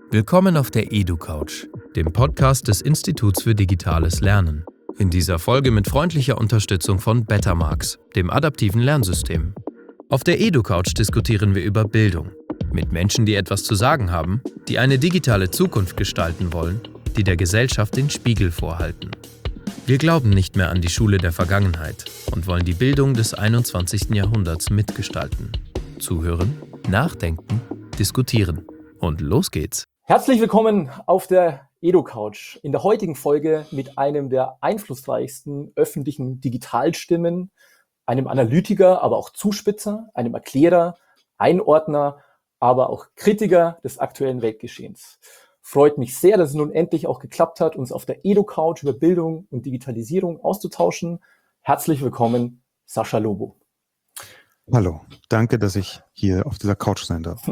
Willkommen auf der EduCouch, dem Podcast des Instituts für digitales Lernen. In dieser Folge mit freundlicher Unterstützung von Bettermarks, dem adaptiven Lernsystem. Auf der EduCouch diskutieren wir über Bildung. Mit Menschen, die etwas zu sagen haben, die eine digitale Zukunft gestalten wollen, die der Gesellschaft den Spiegel vorhalten. Wir glauben nicht mehr an die Schule der Vergangenheit und wollen die Bildung des 21. Jahrhunderts mitgestalten. Zuhören, nachdenken, diskutieren. Und los geht's. Herzlich willkommen auf der EduCouch. In der heutigen Folge mit einem der einflussreichsten öffentlichen Digitalstimmen, einem Analytiker, aber auch Zuspitzer, einem Erklärer, Einordner, aber auch Kritiker des aktuellen Weltgeschehens. Freut mich sehr, dass es nun endlich auch geklappt hat, uns auf der EduCouch über Bildung und Digitalisierung auszutauschen. Herzlich willkommen, Sascha Lobo. Hallo, danke, dass ich hier auf dieser Couch sein darf.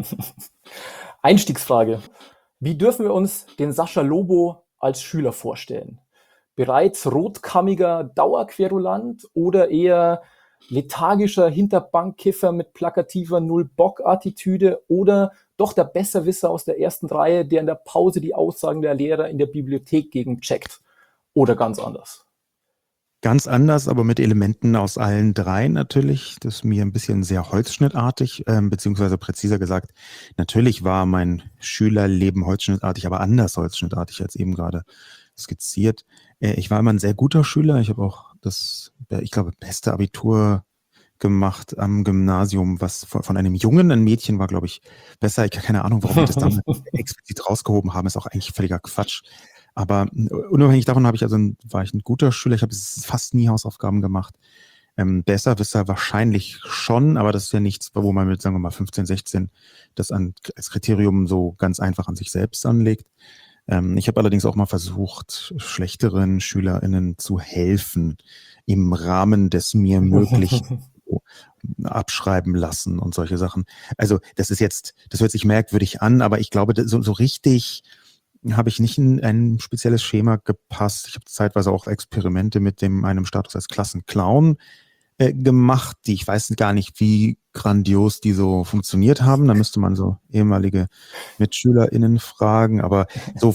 Einstiegsfrage. Wie dürfen wir uns den Sascha Lobo als Schüler vorstellen? Bereits rotkammiger Dauerquerulant oder eher lethargischer Hinterbankkiffer mit plakativer Null-Bock-Attitüde oder doch der Besserwisser aus der ersten Reihe, der in der Pause die Aussagen der Lehrer in der Bibliothek gegencheckt? Oder ganz anders? Ganz anders, aber mit Elementen aus allen drei natürlich. Das ist mir ein bisschen sehr holzschnittartig, beziehungsweise präziser gesagt, natürlich war mein Schülerleben holzschnittartig, aber anders holzschnittartig als eben gerade skizziert. Ich war immer ein sehr guter Schüler. Ich habe auch das, ich glaube, beste Abitur gemacht am Gymnasium, was von einem Jungen, ein Mädchen war, glaube ich, besser. Ich habe keine Ahnung, warum wir das damals explizit rausgehoben haben, ist auch eigentlich völliger Quatsch. Aber unabhängig davon war ich ein guter Schüler. Ich habe fast nie Hausaufgaben gemacht. Besserwisser wahrscheinlich schon, aber das ist ja nichts, wo man mit, sagen wir mal, 15, 16 das als Kriterium so ganz einfach an sich selbst anlegt. Ich habe allerdings auch mal versucht, schlechteren SchülerInnen zu helfen im Rahmen des mir Möglichen. Abschreiben lassen und solche Sachen. Also das hört sich merkwürdig an, aber ich glaube, so richtig habe ich nicht in ein spezielles Schema gepasst. Ich habe zeitweise auch Experimente mit einem Status als Klassenclown gemacht, die ich weiß gar nicht, wie grandios die so funktioniert haben. Da müsste man so ehemalige MitschülerInnen fragen, aber so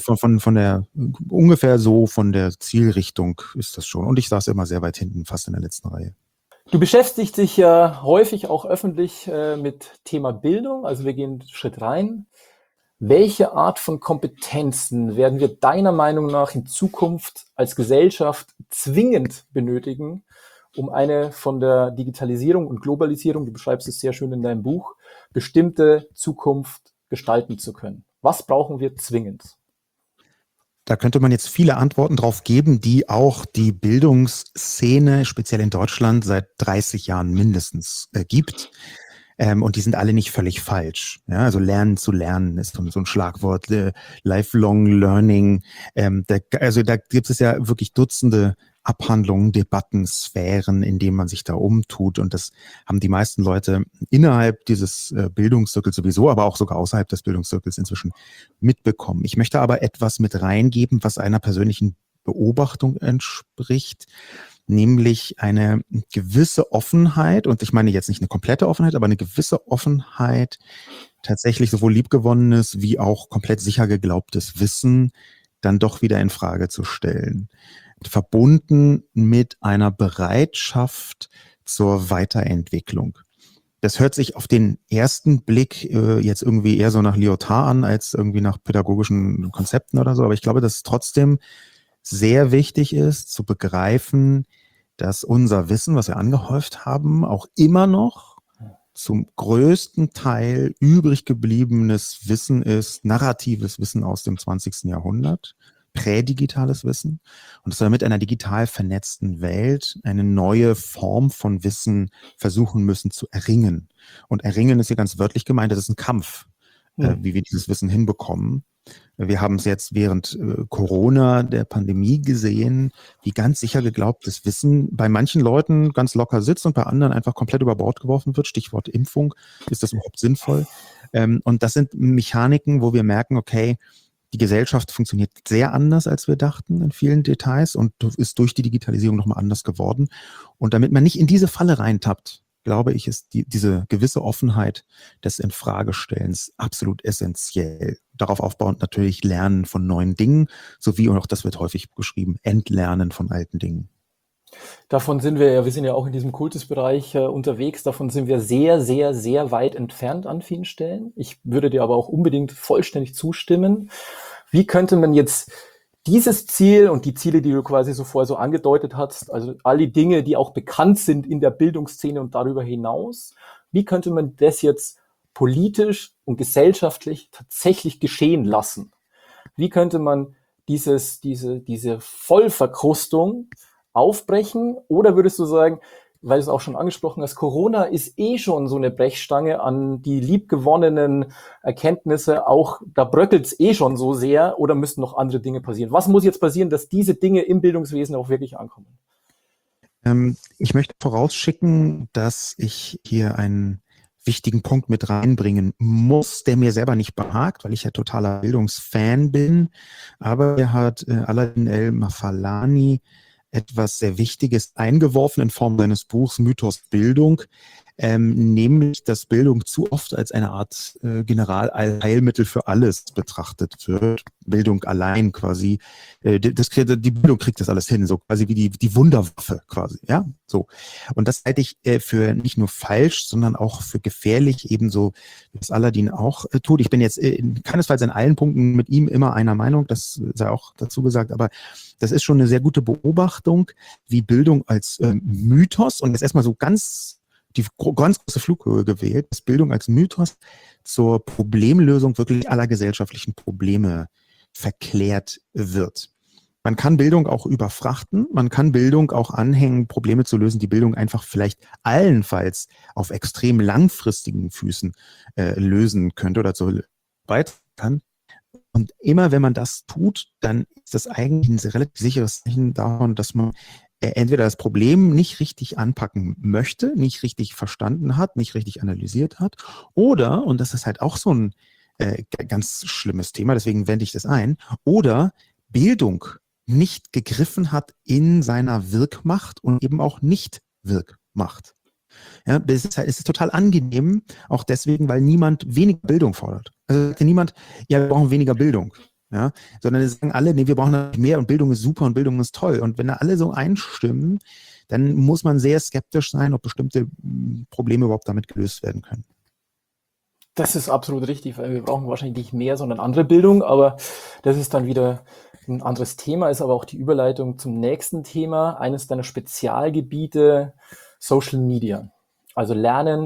ungefähr so von der Zielrichtung ist das schon. Und ich saß immer sehr weit hinten, fast in der letzten Reihe. Du beschäftigst dich ja häufig auch öffentlich mit Thema Bildung, also wir gehen einen Schritt rein. Welche Art von Kompetenzen werden wir deiner Meinung nach in Zukunft als Gesellschaft zwingend benötigen, um eine von der Digitalisierung und Globalisierung, du beschreibst es sehr schön in deinem Buch, bestimmte Zukunft gestalten zu können? Was brauchen wir zwingend? Da könnte man jetzt viele Antworten drauf geben, die auch die Bildungsszene, speziell in Deutschland, seit 30 Jahren mindestens gibt. Und die sind alle nicht völlig falsch. Ja, also lernen zu lernen ist so ein Schlagwort. Lifelong Learning. Da gibt es ja wirklich Dutzende Abhandlungen, Debatten, Sphären, in denen man sich da umtut. Und das haben die meisten Leute innerhalb dieses Bildungszirkels sowieso, aber auch sogar außerhalb des Bildungszirkels inzwischen mitbekommen. Ich möchte aber etwas mit reingeben, was einer persönlichen Beobachtung entspricht, nämlich eine gewisse Offenheit, und ich meine jetzt nicht eine komplette Offenheit, aber eine gewisse Offenheit, tatsächlich sowohl liebgewonnenes wie auch komplett sicher geglaubtes Wissen dann doch wieder in Frage zu stellen. Verbunden mit einer Bereitschaft zur Weiterentwicklung. Das hört sich auf den ersten Blick jetzt irgendwie eher so nach Lyotard an, als irgendwie nach pädagogischen Konzepten oder so, aber ich glaube, dass es trotzdem sehr wichtig ist, zu begreifen, dass unser Wissen, was wir angehäuft haben, auch immer noch zum größten Teil übrig gebliebenes Wissen ist, narratives Wissen aus dem 20. Jahrhundert, prädigitales Wissen, und dass wir mit einer digital vernetzten Welt eine neue Form von Wissen versuchen müssen zu erringen. Und erringen ist hier ganz wörtlich gemeint, das ist ein Kampf, wie wir dieses Wissen hinbekommen. Wir haben es jetzt während Corona, der Pandemie gesehen, wie ganz sicher geglaubtes Wissen bei manchen Leuten ganz locker sitzt und bei anderen einfach komplett über Bord geworfen wird. Stichwort Impfung. Ist das überhaupt sinnvoll? Und das sind Mechaniken, wo wir merken, okay, die Gesellschaft funktioniert sehr anders, als wir dachten in vielen Details und ist durch die Digitalisierung nochmal anders geworden. Und damit man nicht in diese Falle reintappt, glaube ich, ist diese gewisse Offenheit des Infragestellens absolut essentiell. Darauf aufbauend natürlich Lernen von neuen Dingen, sowie, und auch das wird häufig beschrieben, Entlernen von alten Dingen. Davon sind wir sind ja auch in diesem Kultusbereich unterwegs, davon sind wir sehr, sehr, sehr weit entfernt an vielen Stellen. Ich würde dir aber auch unbedingt vollständig zustimmen. Wie könnte man jetzt dieses Ziel und die Ziele, die du quasi so vorher so angedeutet hast, also alle Dinge, die auch bekannt sind in der Bildungsszene und darüber hinaus, wie könnte man das jetzt politisch und gesellschaftlich tatsächlich geschehen lassen? Wie könnte man diese Vollverkrustung aufbrechen? Oder würdest du sagen, weil du es auch schon angesprochen hast, Corona ist schon so eine Brechstange an die liebgewonnenen Erkenntnisse, auch da bröckelt es schon so sehr, oder müssten noch andere Dinge passieren? Was muss jetzt passieren, dass diese Dinge im Bildungswesen auch wirklich ankommen? Ich möchte vorausschicken, dass ich hier einen wichtigen Punkt mit reinbringen muss, der mir selber nicht behagt, weil ich ja totaler Bildungsfan bin. Aber er hat Aladin El-Mafalani etwas sehr Wichtiges eingeworfen in Form seines Buchs Mythos Bildung, nämlich, dass Bildung zu oft als eine Art Generalheilmittel für alles betrachtet wird. Bildung allein quasi. Die Bildung kriegt das alles hin, so quasi wie die Wunderwaffe quasi, ja, so. Und das halte ich für nicht nur falsch, sondern auch für gefährlich, ebenso wie es Aladin auch tut. Ich bin jetzt keinesfalls in allen Punkten mit ihm immer einer Meinung, das sei auch dazu gesagt, aber das ist schon eine sehr gute Beobachtung, wie Bildung als Mythos, und jetzt erstmal so die ganz große Flughöhe gewählt, dass Bildung als Mythos zur Problemlösung wirklich aller gesellschaftlichen Probleme verklärt wird. Man kann Bildung auch überfrachten, man kann Bildung auch anhängen, Probleme zu lösen, die Bildung einfach vielleicht allenfalls auf extrem langfristigen Füßen lösen könnte oder so weit kann. Und immer wenn man das tut, dann ist das eigentlich ein relativ sicheres Zeichen davon, dass man entweder das Problem nicht richtig anpacken möchte, nicht richtig verstanden hat, nicht richtig analysiert hat, oder, und das ist halt auch so ein ganz schlimmes Thema, deswegen wende ich das ein, oder Bildung nicht gegriffen hat in seiner Wirkmacht und eben auch nicht Wirkmacht. Ja, es ist total angenehm, auch deswegen, weil niemand weniger Bildung fordert. Also niemand, ja, wir brauchen weniger Bildung. Ja, sondern es sagen alle, nee, wir brauchen mehr und Bildung ist super und Bildung ist toll. Und wenn da alle so einstimmen, dann muss man sehr skeptisch sein, ob bestimmte Probleme überhaupt damit gelöst werden können. Das ist absolut richtig, weil wir brauchen wahrscheinlich nicht mehr, sondern andere Bildung, aber das ist dann wieder ein anderes Thema, ist aber auch die Überleitung zum nächsten Thema, eines deiner Spezialgebiete, Social Media. Also Lernen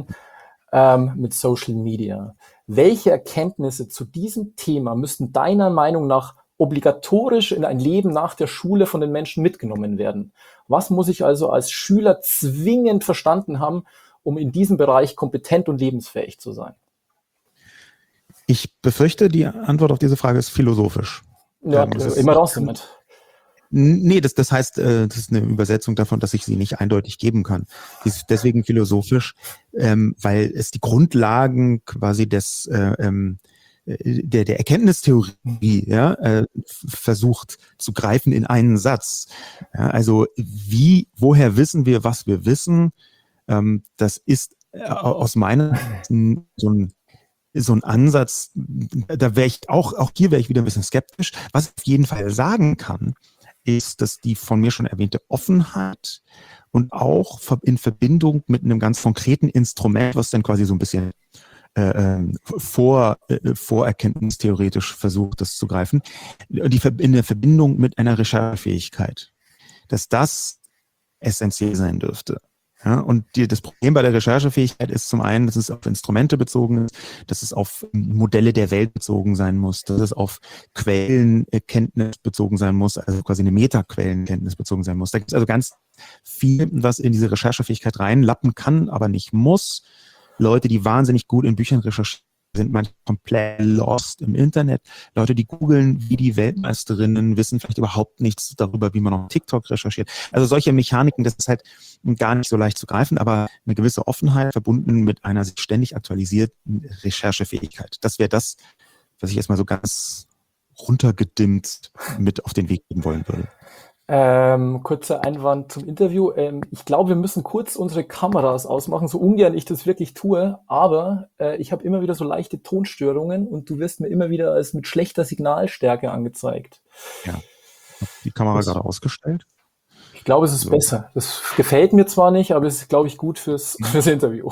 mit Social Media. Welche Erkenntnisse zu diesem Thema müssten deiner Meinung nach obligatorisch in ein Leben nach der Schule von den Menschen mitgenommen werden? Was muss ich also als Schüler zwingend verstanden haben, um in diesem Bereich kompetent und lebensfähig zu sein? Ich befürchte, die Antwort auf diese Frage ist philosophisch. Ja, immer raus damit. Nee, das heißt, das ist eine Übersetzung davon, dass ich sie nicht eindeutig geben kann. Die ist deswegen philosophisch, weil es die Grundlagen quasi der Erkenntnistheorie versucht zu greifen in einen Satz. Ja, also woher wissen wir, was wir wissen? Das ist aus meiner Sicht so ein Ansatz, da wäre ich auch hier wäre ich wieder ein bisschen skeptisch. Was ich auf jeden Fall sagen kann, ist, dass die von mir schon erwähnte Offenheit und auch in Verbindung mit einem ganz konkreten Instrument, was dann quasi so ein bisschen vorerkenntnistheoretisch versucht, das zu greifen, in der Verbindung mit einer Recherchefähigkeit, dass das essentiell sein dürfte. Ja, und das Problem bei der Recherchefähigkeit ist zum einen, dass es auf Instrumente bezogen ist, dass es auf Modelle der Welt bezogen sein muss, dass es auf Quellenkenntnis bezogen sein muss, also quasi eine Metaquellenkenntnis bezogen sein muss. Da gibt es also ganz viel, was in diese Recherchefähigkeit reinlappen kann, aber nicht muss. Leute, die wahnsinnig gut in Büchern recherchieren, sind manchmal komplett lost im Internet. Leute, die googeln wie die Weltmeisterinnen, wissen vielleicht überhaupt nichts darüber, wie man auf TikTok recherchiert. Also solche Mechaniken, das ist halt gar nicht so leicht zu greifen, aber eine gewisse Offenheit verbunden mit einer sich ständig aktualisierten Recherchefähigkeit. Das wäre das, was ich erstmal so ganz runtergedimmt mit auf den Weg geben wollen würde. Kurzer Einwand zum Interview. Ich glaube, wir müssen kurz unsere Kameras ausmachen, so ungern ich das wirklich tue, aber ich habe immer wieder so leichte Tonstörungen und du wirst mir immer wieder als mit schlechter Signalstärke angezeigt. Ja. Die Kamera gerade ausgestellt. Ich glaube, es ist besser. Das gefällt mir zwar nicht, aber es ist, glaube ich, gut fürs Interview.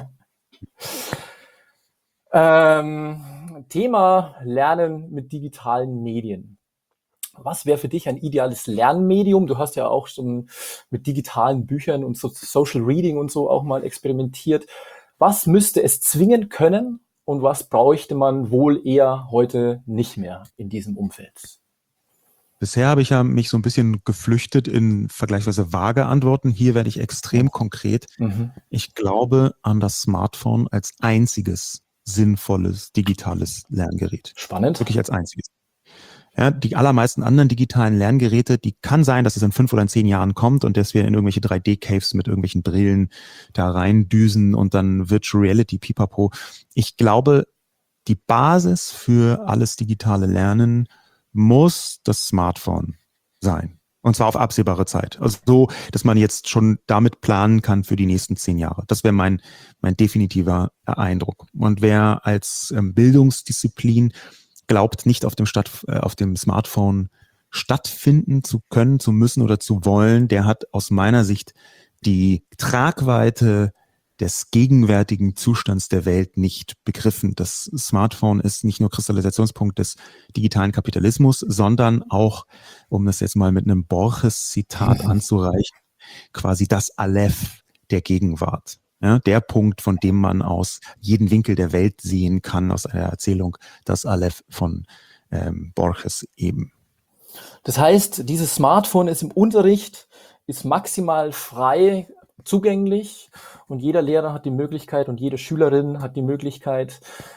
Thema Lernen mit digitalen Medien. Was wäre für dich ein ideales Lernmedium? Du hast ja auch schon mit digitalen Büchern und Social Reading und so auch mal experimentiert. Was müsste es zwingen können und was bräuchte man wohl eher heute nicht mehr in diesem Umfeld? Bisher habe ich ja mich so ein bisschen geflüchtet in vergleichsweise vage Antworten. Hier werde ich extrem konkret. Ich glaube an das Smartphone als einziges sinnvolles digitales Lerngerät. Spannend. Wirklich als einziges. Ja, die allermeisten anderen digitalen Lerngeräte, die kann sein, dass es in 5 oder in 10 Jahren kommt und dass wir in irgendwelche 3D-Caves mit irgendwelchen Brillen da reindüsen und dann Virtual Reality, pipapo. Ich glaube, die Basis für alles digitale Lernen muss das Smartphone sein. Und zwar auf absehbare Zeit. Also so, dass man jetzt schon damit planen kann für die nächsten 10 Jahre. Das wäre mein definitiver Eindruck. Und wer als Bildungsdisziplin glaubt, nicht auf dem Smartphone stattfinden zu können, zu müssen oder zu wollen, der hat aus meiner Sicht die Tragweite des gegenwärtigen Zustands der Welt nicht begriffen. Das Smartphone ist nicht nur Kristallisationspunkt des digitalen Kapitalismus, sondern auch, um das jetzt mal mit einem Borges-Zitat anzureichen, quasi das Aleph der Gegenwart. Ja, der Punkt, von dem man aus jeden Winkel der Welt sehen kann, aus einer Erzählung, das Aleph von Borges eben. Das heißt, dieses Smartphone ist im Unterricht, ist maximal frei zugänglich und jeder Lehrer hat die Möglichkeit und jede Schülerin hat die Möglichkeit,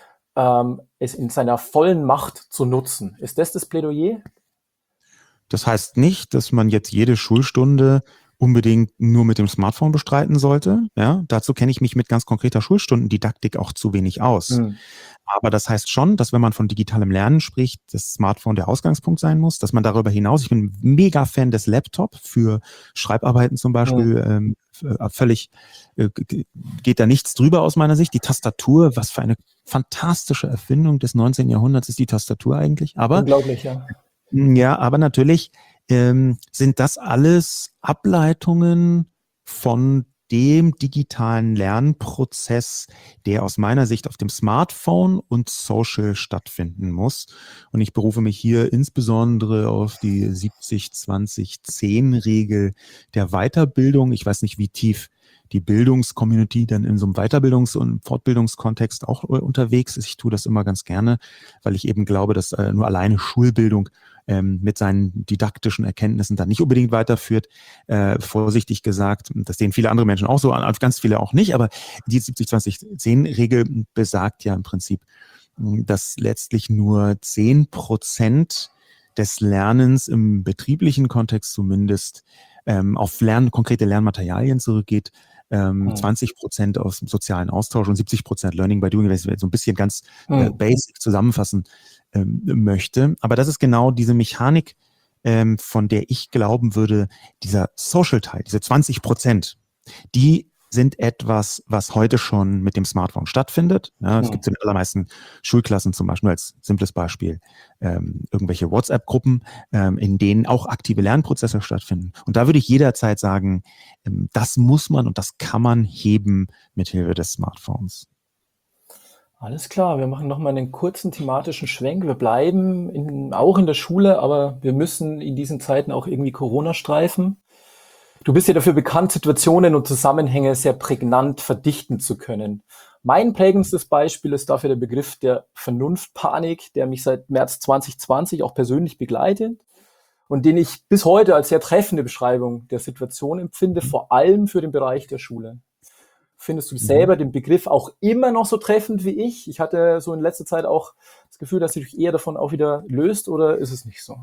es in seiner vollen Macht zu nutzen. Ist das Plädoyer? Das heißt nicht, dass man jetzt jede Schulstunde unbedingt nur mit dem Smartphone bestreiten sollte. Ja, dazu kenne ich mich mit ganz konkreter Schulstundendidaktik auch zu wenig aus. Aber das heißt schon, dass wenn man von digitalem Lernen spricht, das Smartphone der Ausgangspunkt sein muss, dass man darüber hinaus, ich bin mega Fan des Laptop für Schreibarbeiten zum Beispiel, völlig geht da nichts drüber aus meiner Sicht. Die Tastatur, was für eine fantastische Erfindung des 19. Jahrhunderts ist die Tastatur eigentlich. Aber unglaublich, ja. Ja, aber natürlich sind das alles Ableitungen von dem digitalen Lernprozess, der aus meiner Sicht auf dem Smartphone und Social stattfinden muss. Und ich berufe mich hier insbesondere auf die 70-20-10-Regel der Weiterbildung. Ich weiß nicht, wie tief die Bildungscommunity dann in so einem Weiterbildungs- und Fortbildungskontext auch unterwegs ist. Ich tue das immer ganz gerne, weil ich eben glaube, dass nur alleine Schulbildung mit seinen didaktischen Erkenntnissen dann nicht unbedingt weiterführt. Vorsichtig gesagt, das sehen viele andere Menschen auch so, ganz viele auch nicht, aber die 70-20-10-Regel besagt ja im Prinzip, dass letztlich nur 10% des Lernens im betrieblichen Kontext zumindest auf konkrete Lernmaterialien zurückgeht, 20% aus dem sozialen Austausch und 70% Learning by Doing, wenn ich so ein bisschen ganz basic zusammenfassen möchte. Aber das ist genau diese Mechanik, von der ich glauben würde, dieser Social-Teil, diese 20%, die sind etwas, was heute schon mit dem Smartphone stattfindet. Ja, es gibt in den allermeisten Schulklassen zum Beispiel als simples Beispiel irgendwelche WhatsApp-Gruppen, in denen auch aktive Lernprozesse stattfinden. Und da würde ich jederzeit sagen, das muss man und das kann man heben mit Hilfe des Smartphones. Alles klar, wir machen nochmal einen kurzen thematischen Schwenk. Wir bleiben auch in der Schule, aber wir müssen in diesen Zeiten auch irgendwie Corona streifen. Du bist ja dafür bekannt, Situationen und Zusammenhänge sehr prägnant verdichten zu können. Mein prägendstes Beispiel ist dafür der Begriff der Vernunftpanik, der mich seit März 2020 auch persönlich begleitet und den ich bis heute als sehr treffende Beschreibung der Situation empfinde, vor allem für den Bereich der Schule. Findest du selber den Begriff auch immer noch so treffend wie ich? Ich hatte so in letzter Zeit auch das Gefühl, dass du dich eher davon auch wieder löst, oder ist es nicht so?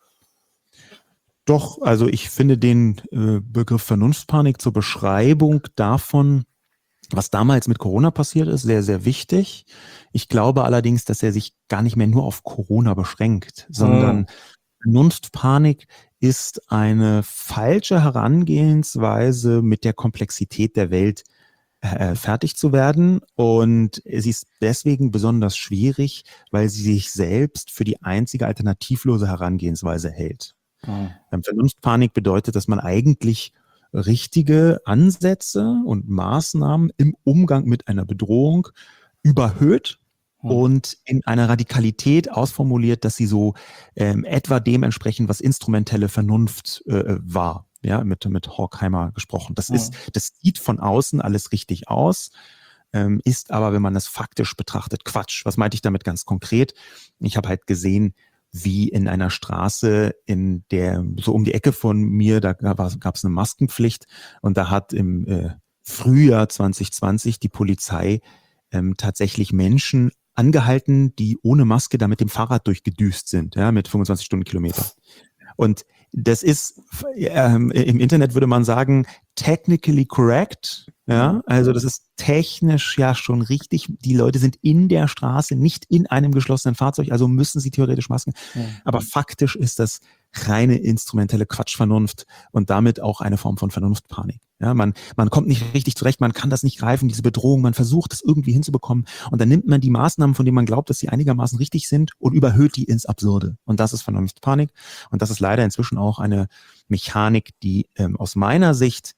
Doch, also ich finde den Begriff Vernunftpanik zur Beschreibung davon, was damals mit Corona passiert ist, sehr, sehr wichtig. Ich glaube allerdings, dass er sich gar nicht mehr nur auf Corona beschränkt, sondern Vernunftpanik ist eine falsche Herangehensweise, mit der Komplexität der Welt fertig zu werden. Und sie ist deswegen besonders schwierig, weil sie sich selbst für die einzige alternativlose Herangehensweise hält. Vernunftpanik bedeutet, dass man eigentlich richtige Ansätze und Maßnahmen im Umgang mit einer Bedrohung überhöht und in einer Radikalität ausformuliert, dass sie so etwa dem entsprechen, was instrumentelle Vernunft war. Ja, mit Horkheimer gesprochen. Das sieht von außen alles richtig aus, ist aber, wenn man es faktisch betrachtet, Quatsch. Was meinte ich damit ganz konkret? Ich habe halt gesehen, wie in einer Straße, in der so um die Ecke von mir, da gab es eine Maskenpflicht und da hat im Frühjahr 2020 die Polizei tatsächlich Menschen angehalten, die ohne Maske da mit dem Fahrrad durchgedüst sind, ja, mit 25 Stundenkilometer. Und das ist, im Internet würde man sagen, technically correct. Ja, also das ist technisch ja schon richtig. Die Leute sind in der Straße, nicht in einem geschlossenen Fahrzeug, also müssen sie theoretisch Masken. Aber faktisch ist das reine instrumentelle Quatschvernunft und damit auch eine Form von Vernunftpanik. Ja, man kommt nicht richtig zurecht, man kann das nicht greifen, diese Bedrohung, man versucht es irgendwie hinzubekommen und dann nimmt man die Maßnahmen, von denen man glaubt, dass sie einigermaßen richtig sind und überhöht die ins Absurde. Und das ist Vernunftpanik und das ist leider inzwischen auch eine Mechanik, die aus meiner Sicht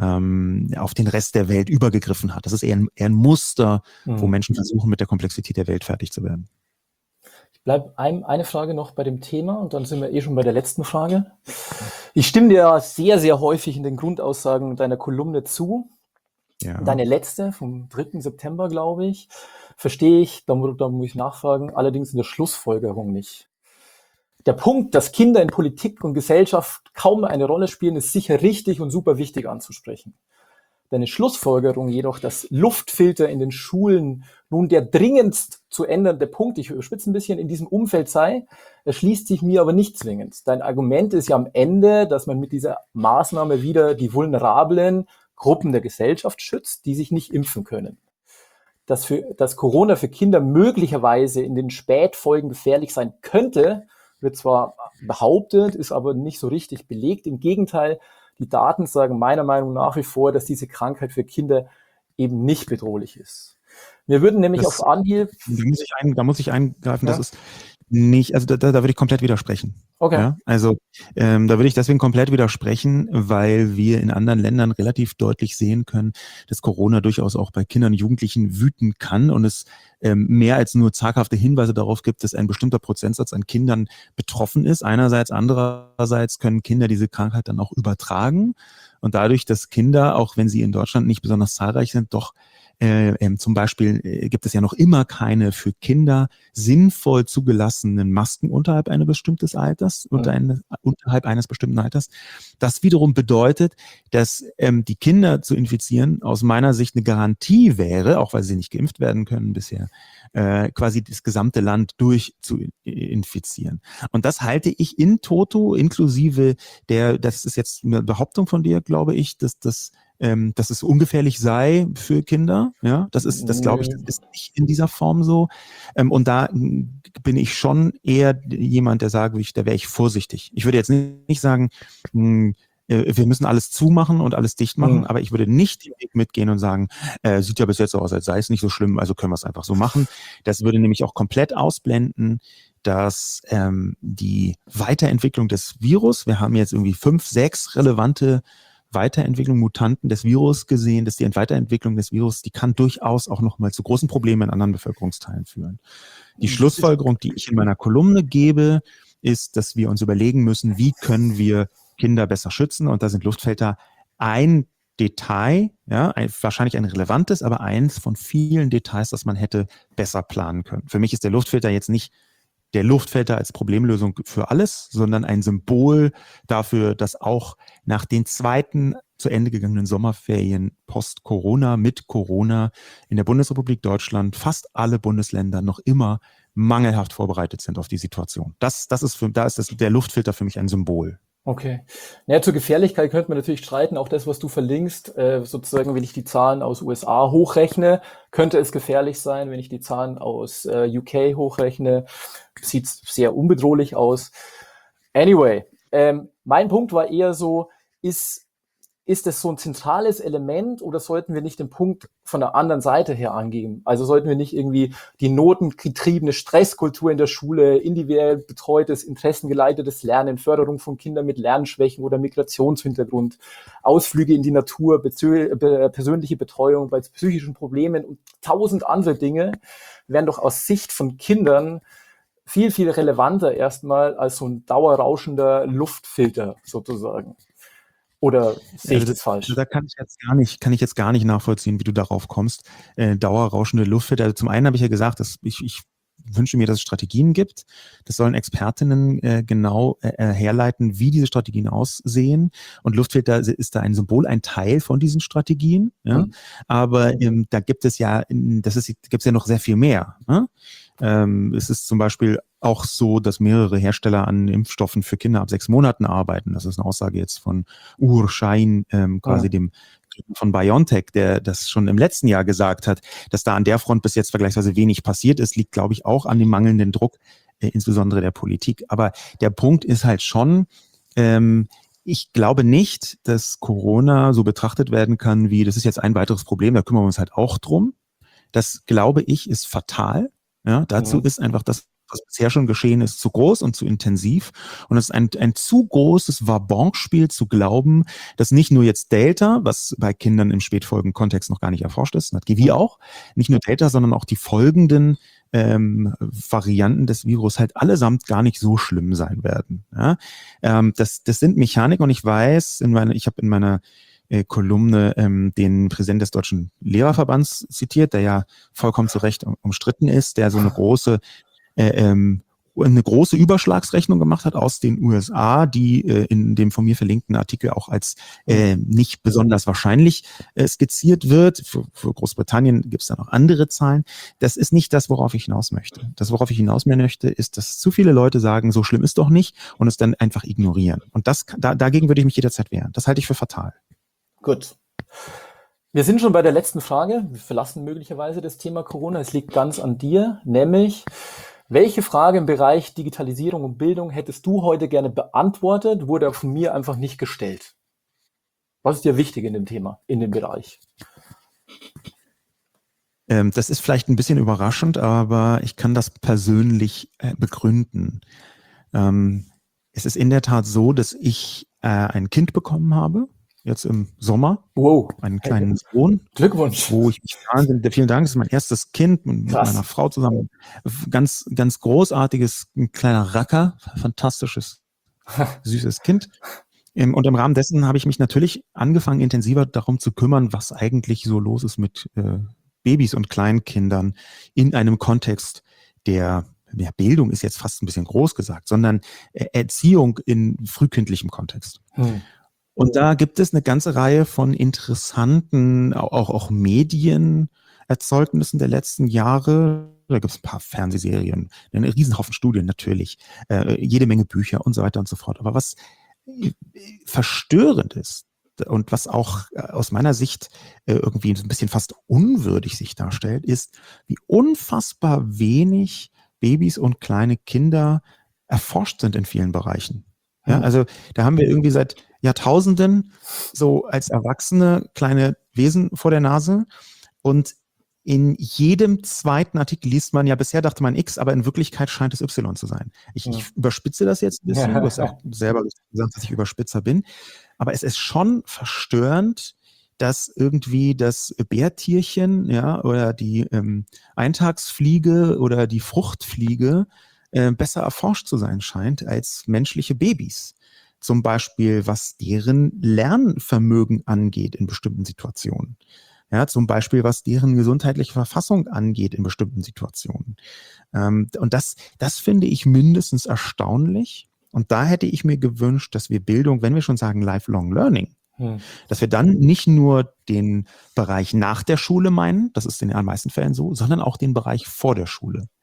auf den Rest der Welt übergegriffen hat. Das ist eher ein Muster, wo Menschen versuchen, mit der Komplexität der Welt fertig zu werden. Ich bleibe eine Frage noch bei dem Thema und dann sind wir schon bei der letzten Frage. Ich stimme dir sehr, sehr häufig in den Grundaussagen deiner Kolumne zu. Ja. Deine letzte vom 3. September, glaube ich, verstehe ich, da muss ich nachfragen, allerdings in der Schlussfolgerung nicht. Der Punkt, dass Kinder in Politik und Gesellschaft kaum eine Rolle spielen, ist sicher richtig und super wichtig anzusprechen. Deine Schlussfolgerung jedoch, dass Luftfilter in den Schulen nun der dringendst zu ändernde Punkt, ich überspitze ein bisschen, in diesem Umfeld sei, erschließt sich mir aber nicht zwingend. Dein Argument ist ja am Ende, dass man mit dieser Maßnahme wieder die vulnerablen Gruppen der Gesellschaft schützt, die sich nicht impfen können. Dass Corona für Kinder möglicherweise in den Spätfolgen gefährlich sein könnte, wird zwar behauptet, ist aber nicht so richtig belegt. Im Gegenteil, die Daten sagen meiner Meinung nach wie vor, dass diese Krankheit für Kinder eben nicht bedrohlich ist. Wir würden nämlich auf Anhieb... Da muss ich eingreifen, ja? Das ist nicht, also da würde ich komplett widersprechen. Okay. Ja? Also da würde ich deswegen komplett widersprechen, weil wir in anderen Ländern relativ deutlich sehen können, dass Corona durchaus auch bei Kindern und Jugendlichen wüten kann und es mehr als nur zaghafte Hinweise darauf gibt, dass ein bestimmter Prozentsatz an Kindern betroffen ist. Andererseits können Kinder diese Krankheit dann auch übertragen und dadurch, dass Kinder, auch wenn sie in Deutschland nicht besonders zahlreich sind, doch zum Beispiel gibt es ja noch immer keine für Kinder sinnvoll zugelassenen Masken unterhalb eines bestimmten Alters, unterhalb eines bestimmten Alters. Das wiederum bedeutet, dass die Kinder zu infizieren aus meiner Sicht eine Garantie wäre, auch weil sie nicht geimpft werden können bisher, quasi das gesamte Land durch zu infizieren. Und das halte ich in toto, inklusive das ist jetzt eine Behauptung von dir, glaube ich, dass es ungefährlich sei für Kinder. Ja, das glaube ich, das ist nicht in dieser Form so. Und da bin ich schon eher jemand, der sagt, da wäre ich vorsichtig. Ich würde jetzt nicht sagen, wir müssen alles zumachen und alles dicht machen, aber ich würde nicht den Weg mitgehen und sagen, sieht ja bis jetzt so aus, als sei es nicht so schlimm, also können wir es einfach so machen. Das würde nämlich auch komplett ausblenden, dass die Weiterentwicklung des Virus, wir haben jetzt irgendwie 5, 6 relevante Weiterentwicklung, Mutanten des Virus gesehen, dass die Weiterentwicklung des Virus, die kann durchaus auch nochmal zu großen Problemen in anderen Bevölkerungsteilen führen. Die Schlussfolgerung, die ich in meiner Kolumne gebe, ist, dass wir uns überlegen müssen, wie können wir Kinder besser schützen, und da sind Luftfilter ein Detail, ja, wahrscheinlich ein relevantes, aber eins von vielen Details, das man hätte besser planen können. Für mich ist der Luftfilter jetzt nicht der Luftfilter als Problemlösung für alles, sondern ein Symbol dafür, dass auch nach den zweiten zu Ende gegangenen Sommerferien post-Corona, mit Corona in der Bundesrepublik Deutschland fast alle Bundesländer noch immer mangelhaft vorbereitet sind auf die Situation. Da ist der Luftfilter für mich ein Symbol. Okay. Naja, zur Gefährlichkeit könnte man natürlich streiten. Auch das, was du verlinkst, sozusagen, wenn ich die Zahlen aus USA hochrechne, könnte es gefährlich sein. Wenn ich die Zahlen aus UK hochrechne, sieht es sehr unbedrohlich aus. Anyway, Mein Punkt war eher so, ist das so ein zentrales Element oder sollten wir nicht den Punkt von der anderen Seite her angehen? Also sollten wir nicht irgendwie die notengetriebene Stresskultur in der Schule, individuell betreutes, interessengeleitetes Lernen, Förderung von Kindern mit Lernschwächen oder Migrationshintergrund, Ausflüge in die Natur, persönliche Betreuung bei psychischen Problemen und 1000 andere Dinge wären doch aus Sicht von Kindern viel, viel relevanter erstmal als so ein dauerrauschender Luftfilter sozusagen. Oder sehe ich das falsch? Da kann ich jetzt gar nicht nachvollziehen, wie du darauf kommst. Dauerrauschende Luftfilter. Also zum einen habe ich ja gesagt, dass ich wünsche mir, dass es Strategien gibt. Das sollen Expertinnen genau herleiten, wie diese Strategien aussehen. Und Luftfilter ist da ein Symbol, ein Teil von diesen Strategien. Ja? Aber da gibt es ja, gibt's ja noch sehr viel mehr. Ne? Es ist zum Beispiel auch so, dass mehrere Hersteller an Impfstoffen für Kinder ab 6 Monaten arbeiten. Das ist eine Aussage jetzt von Uğur Şahin, quasi dem von BioNTech, der das schon im letzten Jahr gesagt hat, dass da an der Front bis jetzt vergleichsweise wenig passiert ist, liegt, glaube ich, auch an dem mangelnden Druck, insbesondere der Politik. Aber der Punkt ist halt schon, ich glaube nicht, dass Corona so betrachtet werden kann wie, das ist jetzt ein weiteres Problem, da kümmern wir uns halt auch drum. Das, glaube ich, ist fatal. Ja, dazu ist einfach das, was bisher schon geschehen ist, zu groß und zu intensiv. Und es ist ein zu großes Wabonspiel zu glauben, dass nicht nur jetzt Delta, was bei Kindern im Spätfolgenkontext noch gar nicht erforscht ist, und wie auch, nicht nur Delta, sondern auch die folgenden Varianten des Virus halt allesamt gar nicht so schlimm sein werden. Ja? Das sind Mechaniken und ich weiß, ich habe in meiner Kolumne den Präsidenten des Deutschen Lehrerverbands zitiert, der ja vollkommen zu Recht umstritten ist, der so eine große Überschlagsrechnung gemacht hat aus den USA, die in dem von mir verlinkten Artikel auch als nicht besonders wahrscheinlich skizziert wird. Für Großbritannien gibt es da noch andere Zahlen. Das ist nicht das, worauf ich hinaus möchte. Das, worauf ich hinaus möchte, ist, dass zu viele Leute sagen, so schlimm ist doch nicht und es dann einfach ignorieren. Und dagegen würde ich mich jederzeit wehren. Das halte ich für fatal. Gut. Wir sind schon bei der letzten Frage. Wir verlassen möglicherweise das Thema Corona. Es liegt ganz an dir, nämlich, welche Frage im Bereich Digitalisierung und Bildung hättest du heute gerne beantwortet, wurde von mir einfach nicht gestellt? Was ist dir wichtig in dem Thema, in dem Bereich? Das ist vielleicht ein bisschen überraschend, aber ich kann das persönlich begründen. Es ist in der Tat so, dass ich ein Kind bekommen habe, jetzt im Sommer. Wow. Einen kleinen Sohn. Glückwunsch. Wo ich mich vielen Dank, das ist mein erstes Kind mit meiner Frau zusammen. Ganz, ganz großartiges, ein kleiner Racker, fantastisches, süßes Kind. Und im Rahmen dessen habe ich mich natürlich angefangen, intensiver darum zu kümmern, was eigentlich so los ist mit Babys und Kleinkindern in einem Kontext der Bildung ist jetzt fast ein bisschen groß gesagt, sondern Erziehung in frühkindlichem Kontext. Und da gibt es eine ganze Reihe von interessanten, auch Medienerzeugnissen der letzten Jahre. Da gibt es ein paar Fernsehserien, einen Riesenhaufen Studien natürlich, jede Menge Bücher und so weiter und so fort. Aber was verstörend ist und was auch aus meiner Sicht irgendwie ein bisschen fast unwürdig sich darstellt, ist, wie unfassbar wenig Babys und kleine Kinder erforscht sind in vielen Bereichen. Ja, also da haben wir irgendwie seit Jahrtausenden so als Erwachsene kleine Wesen vor der Nase und in jedem zweiten Artikel liest man, ja bisher dachte man X, aber in Wirklichkeit scheint es Y zu sein. Ich überspitze das jetzt ein bisschen, du hast auch selber gesagt, dass ich Überspitzer bin, aber es ist schon verstörend, dass irgendwie das Bärtierchen, ja, oder die Eintagsfliege oder die Fruchtfliege besser erforscht zu sein scheint als menschliche Babys. Zum Beispiel, was deren Lernvermögen angeht in bestimmten Situationen. Ja, zum Beispiel, was deren gesundheitliche Verfassung angeht in bestimmten Situationen. Und das finde ich mindestens erstaunlich. Und da hätte ich mir gewünscht, dass wir Bildung, wenn wir schon sagen Lifelong Learning, dass wir dann nicht nur den Bereich nach der Schule meinen, das ist in den meisten Fällen so, sondern auch den Bereich vor der Schule.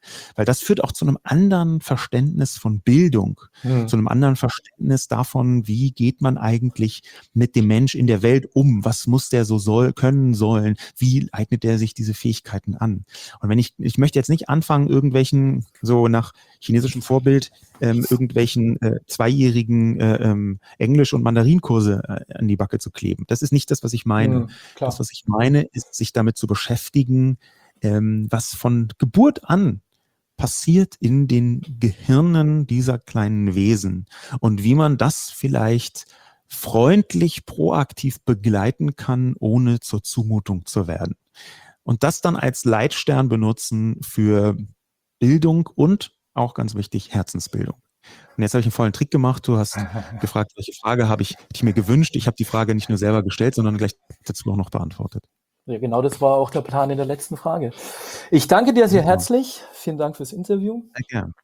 Weil das führt auch zu einem anderen Verständnis von Bildung, zu einem anderen Verständnis davon, wie geht man eigentlich mit dem Mensch in der Welt um? Was muss der so können sollen? Wie eignet der sich diese Fähigkeiten an? Und wenn ich möchte jetzt nicht anfangen, irgendwelchen, so nach chinesischem Vorbild, irgendwelchen zweijährigen Englisch- und Mandarinkurse an die Backe zu kleben. Das ist nicht das, was ich meine. Das, was ich meine, ist, sich damit zu beschäftigen, was von Geburt an passiert in den Gehirnen dieser kleinen Wesen und wie man das vielleicht freundlich, proaktiv begleiten kann, ohne zur Zumutung zu werden. Und das dann als Leitstern benutzen für Bildung und auch ganz wichtig, Herzensbildung. Und jetzt habe ich einen vollen Trick gemacht. Du hast gefragt, welche Frage hätte ich mir gewünscht. Ich habe die Frage nicht nur selber gestellt, sondern gleich dazu auch noch beantwortet. Ja, genau, das war auch der Plan in der letzten Frage. Ich danke dir sehr herzlich. Vielen Dank fürs Interview. Sehr gern.